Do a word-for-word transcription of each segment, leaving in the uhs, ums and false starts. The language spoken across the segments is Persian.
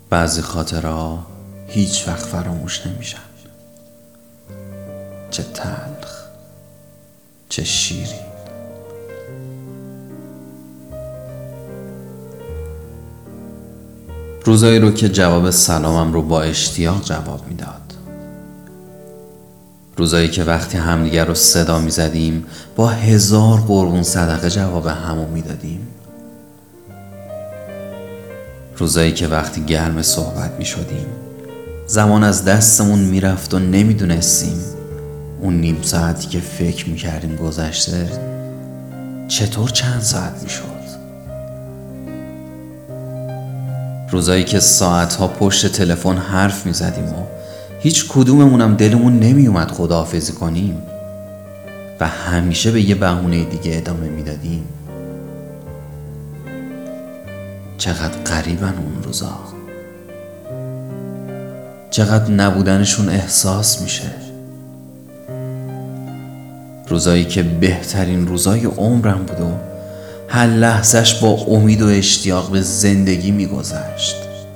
بعضی خاطرها هیچ وقت فراموش نمیشن. چه تلخ، چه شیرین. روزایی رو که جواب سلامم رو با اشتیاق جواب میداد. روزایی که وقتی همدیگر رو صدا میزدیم با هزار قربون صدقه جواب همو میدادیم. روزایی که وقتی گرم صحبت میشدیم زمان از دستمون میرفت و نمیدونستیم اون نیم ساعتی که فکر میکردیم گذشته چطور چند ساعت میشد. روزایی که ساعتها پشت تلفن حرف میزدیم و هیچ کدوممونم دلمون نمیومد خداحافظی کنیم و همیشه به یه بهونه دیگه ادامه میدادیم. چقدر غریبن اون روزا، چقدر نبودنشون احساس میشه. روزایی که بهترین روزای عمرم بود و هر لحظش با امید و اشتیاق به زندگی میگذشت.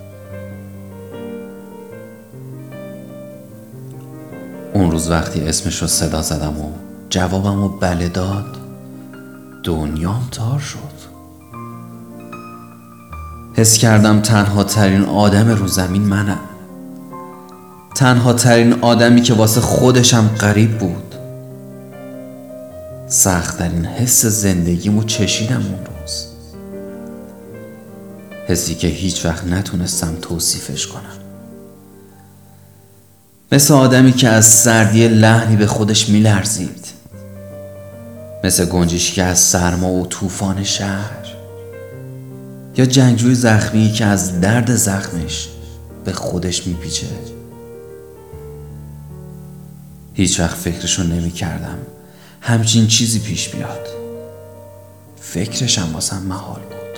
اون روز وقتی اسمش رو صدا زدم و جوابم رو بله داد دنیام تار شد. حس کردم تنها ترین آدم رو زمین منم، تنها ترین آدمی که واسه خودشم غریب بود. سخت ترین حس زندگیمو چشیدم اون روز، حسی که هیچ وقت نتونستم توصیفش کنم. مثل آدمی که از سردی لحنی به خودش میلرزید، مثل گنجشکی که از سرما و طوفان شهر، یا جنگجوی زخمی که از درد زخمش به خودش میپیچه. هیچ وقت فکرشو نمی کردم همچین چیزی پیش بیاد. فکرشم واسم محال بود.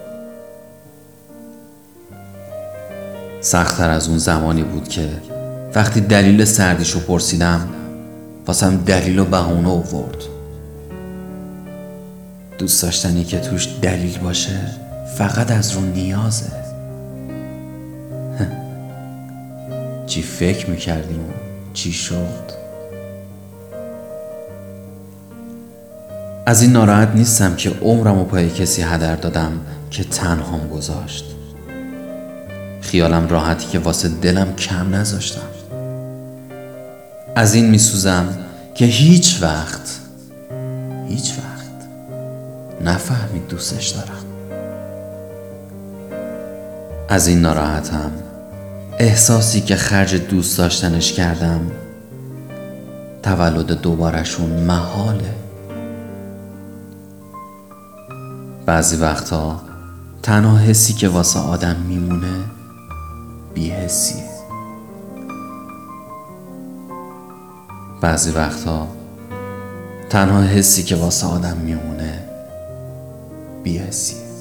سخت‌تر از اون زمانی بود که وقتی دلیل سردیشو پرسیدم واسم دلیل و بهونه آورد. دوست داشتنی که توش دلیل باشه فقط از رو نیازه. چی فکر میکردیم و چی شد. از این ناراحت نیستم که عمرم و پای کسی هدر دادم که تنهام گذاشت. خیالم راحتی که واسه دلم کم نذاشتم. از این میسوزم که هیچ وقت هیچ وقت نفهمید دوستش دارم. از این ناراحتم احساسی که خرج دوست داشتنش کردم تولد دوبارشون محاله. بعضی وقتا تنها حسی که واسه آدم میمونه بی‌حسیه. بعضی وقتا تنها حسی که واسه آدم میمونه بی‌حسیه.